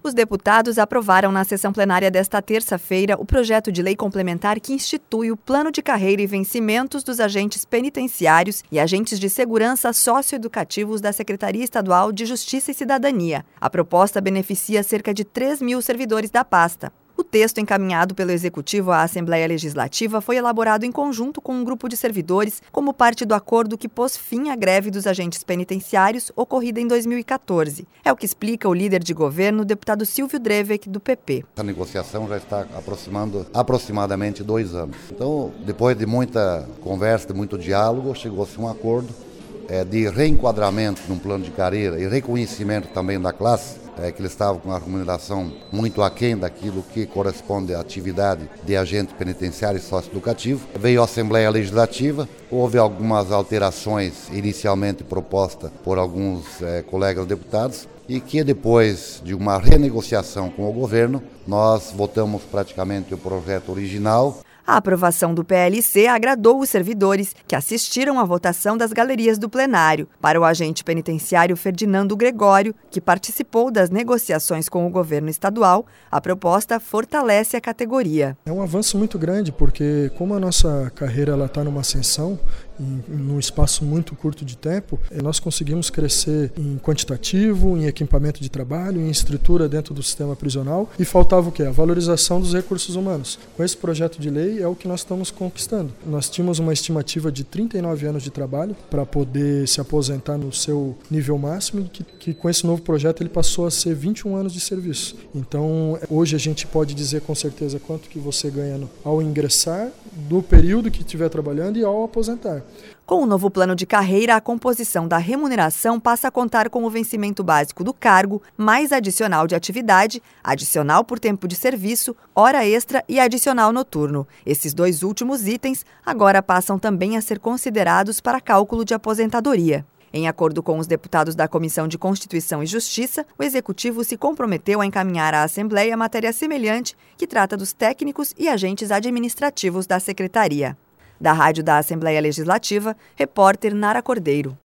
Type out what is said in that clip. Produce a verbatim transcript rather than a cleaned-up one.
Os deputados aprovaram na sessão plenária desta terça-feira o projeto de lei complementar que institui o plano de carreira e vencimentos dos agentes penitenciários e agentes de segurança socioeducativos da Secretaria Estadual de Justiça e Cidadania. A proposta beneficia cerca de três mil servidores da pasta. O texto encaminhado pelo Executivo à Assembleia Legislativa foi elaborado em conjunto com um grupo de servidores como parte do acordo que pôs fim à greve dos agentes penitenciários ocorrida em dois mil e quatorze. É o que explica o líder de governo, o deputado Silvio Drevek, do P P. A negociação já está aproximando aproximadamente dois anos. Então, depois de muita conversa, de muito diálogo, chegou-se a um acordo é, de reenquadramento num plano de carreira e reconhecimento também da classe. É, que eles estavam com uma remuneração muito aquém daquilo que corresponde à atividade de agente penitenciário e socioeducativo. Veio a Assembleia Legislativa, houve algumas alterações inicialmente propostas por alguns é, colegas deputados e que depois de uma renegociação com o governo, nós votamos praticamente o projeto original. A aprovação do P L C agradou os servidores que assistiram à votação das galerias do plenário. Para o agente penitenciário Ferdinando Gregório, que participou das negociações com o governo estadual, a proposta fortalece a categoria. É um avanço muito grande porque, como a nossa carreira está numa ascensão, em, num espaço muito curto de tempo, nós conseguimos crescer em quantitativo, em equipamento de trabalho, em estrutura dentro do sistema prisional e faltava o quê? A valorização dos recursos humanos. Com esse projeto de lei é o que nós estamos conquistando. Nós tínhamos uma estimativa de trinta e nove anos de trabalho para poder se aposentar no seu nível máximo e que, que com esse novo projeto ele passou a ser vinte e um anos de serviço. Então hoje a gente pode dizer com certeza quanto que você ganha no, ao ingressar, do período que estiver trabalhando e ao aposentar. Com o novo plano de carreira, a composição da remuneração passa a contar com o vencimento básico do cargo, mais adicional de atividade, adicional por tempo de serviço, hora extra e adicional noturno. Esses dois últimos itens agora passam também a ser considerados para cálculo de aposentadoria. Em acordo com os deputados da Comissão de Constituição e Justiça, o Executivo se comprometeu a encaminhar à Assembleia matéria semelhante que trata dos técnicos e agentes administrativos da Secretaria. Da Rádio da Assembleia Legislativa, repórter Nara Cordeiro.